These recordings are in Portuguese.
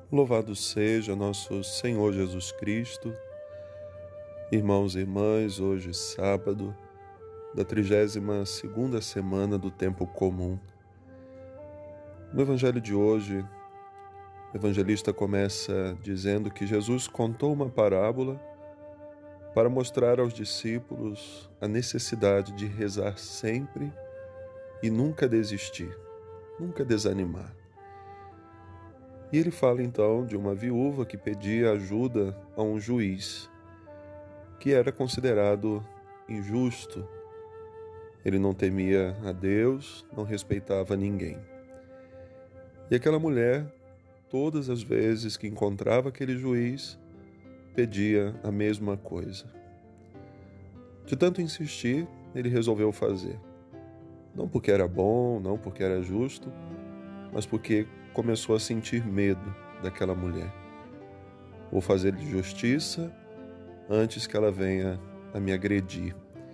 Louvado seja nosso Senhor Jesus Cristo. Irmãos e irmãs, hoje sábado da 32ª semana do tempo comum. No evangelho de hoje, o evangelista começa dizendo que Jesus contou uma parábola para mostrar aos discípulos a necessidade de rezar sempre e nunca desistir, nunca desanimar. E ele fala então de uma viúva que pedia ajuda a um juiz, que era considerado injusto. Ele não temia a Deus, não respeitava ninguém. E aquela mulher, todas as vezes que encontrava aquele juiz, pedia a mesma coisa. De tanto insistir, ele resolveu fazer. Não porque era bom, não porque era justo, mas porque começou a sentir medo daquela mulher. Vou fazer-lhe justiça antes que ela venha a me agredir.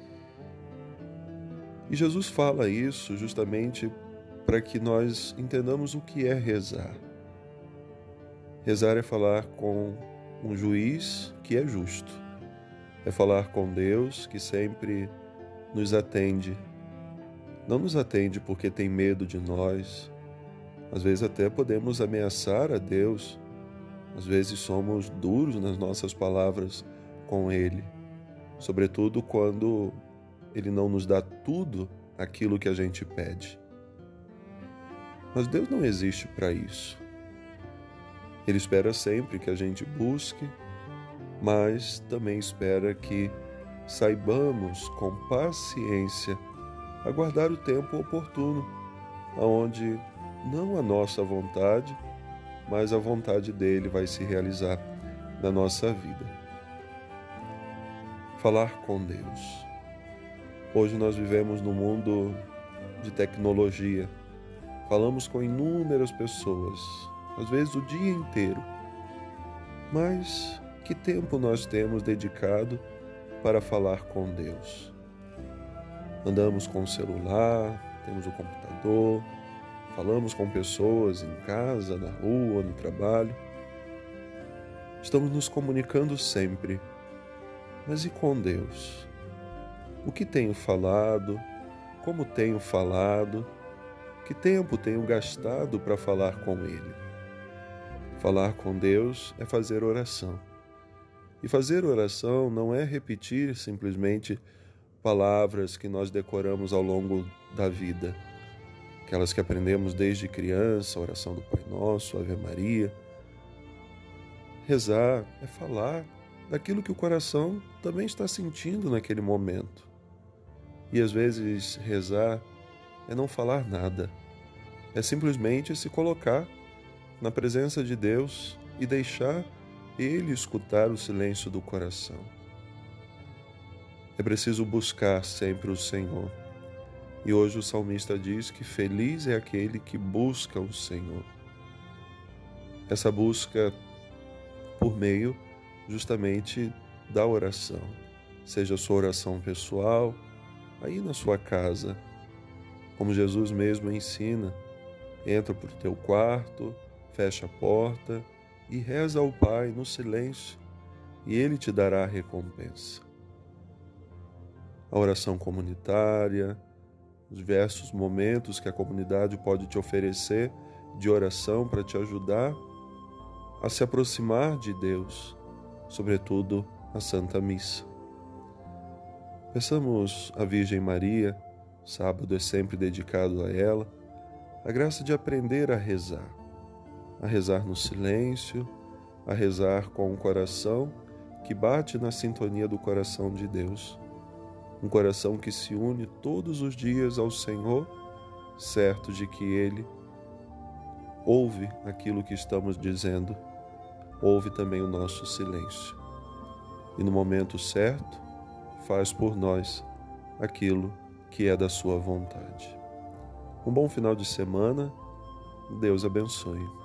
E Jesus fala isso justamente para que nós entendamos o que é rezar. Rezar é falar com um juiz que é justo. É falar com Deus que sempre nos atende. Não nos atende porque tem medo de nós. Às vezes até podemos ameaçar a Deus. Às vezes somos duros nas nossas palavras com Ele. Sobretudo quando Ele não nos dá tudo aquilo que a gente pede. Mas Deus não existe para isso. Ele espera sempre que a gente busque, mas também espera que saibamos com paciência aguardar o tempo oportuno, onde não a nossa vontade, mas a vontade dele vai se realizar na nossa vida. Falar com Deus. Hoje nós vivemos num mundo de tecnologia. Falamos com inúmeras pessoas, às vezes o dia inteiro. Mas que tempo nós temos dedicado para falar com Deus? Andamos com o celular, temos o computador, falamos com pessoas em casa, na rua, no trabalho. Estamos nos comunicando sempre. Mas e com Deus? O que tenho falado? Como tenho falado? Que tempo tenho gastado para falar com Ele? Falar com Deus é fazer oração. E fazer oração não é repetir simplesmente palavras que nós decoramos ao longo da vida. Aquelas que aprendemos desde criança, a oração do Pai Nosso, Ave Maria. Rezar é falar daquilo que o coração também está sentindo naquele momento. E às vezes rezar é não falar nada. É simplesmente se colocar na presença de Deus e deixar Ele escutar o silêncio do coração. É preciso buscar sempre o Senhor. E hoje o salmista diz que feliz é aquele que busca o Senhor. Essa busca por meio justamente da oração. Seja a sua oração pessoal, aí na sua casa, como Jesus mesmo ensina, entra para o teu quarto, fecha a porta e reza ao Pai no silêncio, e Ele te dará a recompensa. A oração comunitária, os diversos momentos que a comunidade pode te oferecer de oração para te ajudar a se aproximar de Deus, sobretudo a Santa Missa. Peçamos à Virgem Maria, sábado é sempre dedicado a ela, a graça de aprender a rezar no silêncio, a rezar com um coração que bate na sintonia do coração de Deus. Um coração que se une todos os dias ao Senhor, certo de que Ele ouve aquilo que estamos dizendo, ouve também o nosso silêncio. E no momento certo, faz por nós aquilo que é da sua vontade. Um bom final de semana. Deus abençoe.